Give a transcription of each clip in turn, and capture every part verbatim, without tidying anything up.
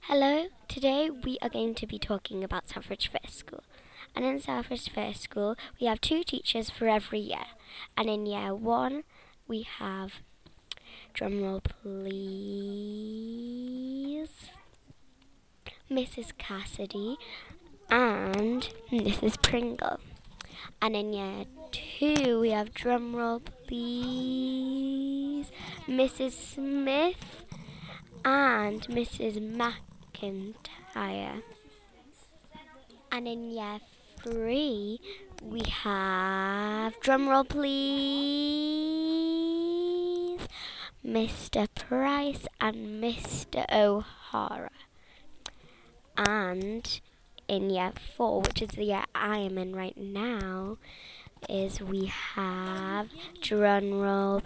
Hello, today we are going to be talking about Southbridge First School. And in Southbridge First School, we have two teachers for every year. And in year one, we have, drumroll please, Missus Cassidy and Missus Pringle. And in year two, we have, drumroll please, Missus Smith and Missus McIntyre. And in year three, we have, drumroll please, Mister Price and Mister O'Hara. And in year four, which is the year I am in right now, is we have, drumroll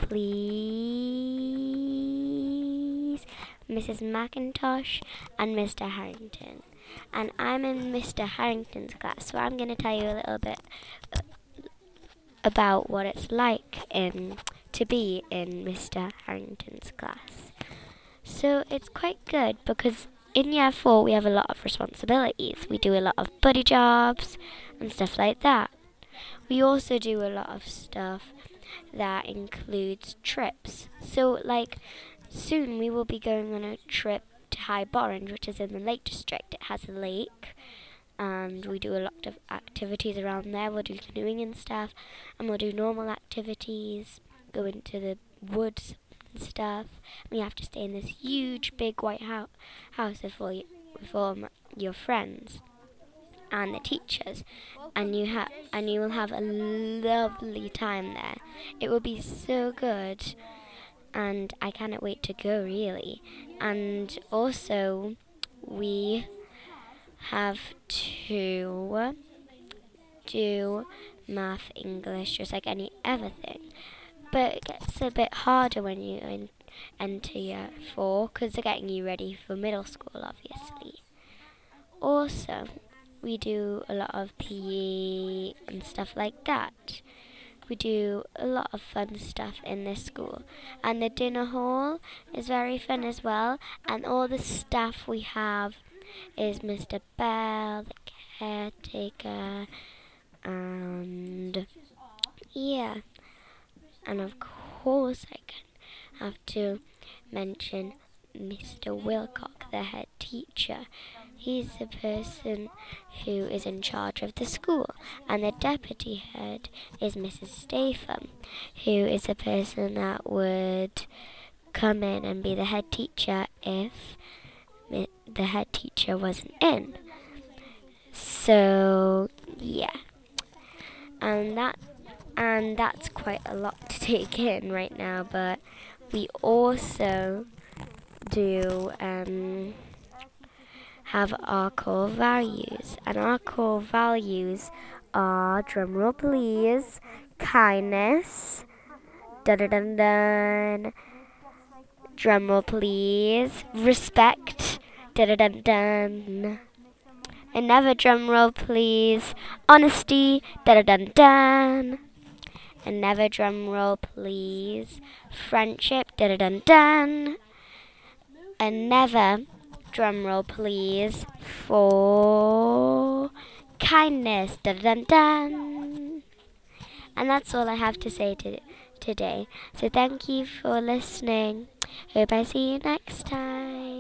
please, Missus McIntosh and Mister Harrington. And I'm in Mister Harrington's class, so I'm going to tell you a little bit about what it's like in to be in Mister Harrington's class. So it's quite good because in year four we have a lot of responsibilities. We do a lot of buddy jobs and stuff like that. We also do a lot of stuff that includes trips. So like soon we will be going on a trip to High Borange, which is in the Lake District. It has a lake and we do a lot of activities around there. We'll do canoeing and stuff, and we'll do normal activities, go into the woods and stuff. And you have to stay in this huge big white ho- house with all, you, with all m- your friends and the teachers, and you have and you will have a lovely time there. It will be so good, and I cannot wait to go, really. And also we have to do math, English, just like any other thing. But it gets a bit harder when you in, enter year four because they're getting you ready for middle school, obviously. Also, we do a lot of P E and stuff like that. We do a lot of fun stuff in this school. And the dinner hall is very fun as well. And all the staff we have is Mister Bell, the caretaker, and yeah. And of course I can have to mention Mister Wilcock, the head teacher. He's the person who is in charge of the school. And the deputy head is Missus Statham, who is the person that would come in and be the head teacher if mi- the head teacher wasn't in. So, yeah. And that and that's quite a lot to take in right now, but we also do um, have our core values. And our core values are, drumroll please, kindness, dun dun dun dun, drumroll please, respect, dun dun dun dun, another drumroll please, honesty, dun dun dun dun, another drumroll please, friendship, dun dun dun dun, another drumroll please for kindness, dun dun dun. And that's all I have to say to, today. So thank you for listening. Hope I see you next time.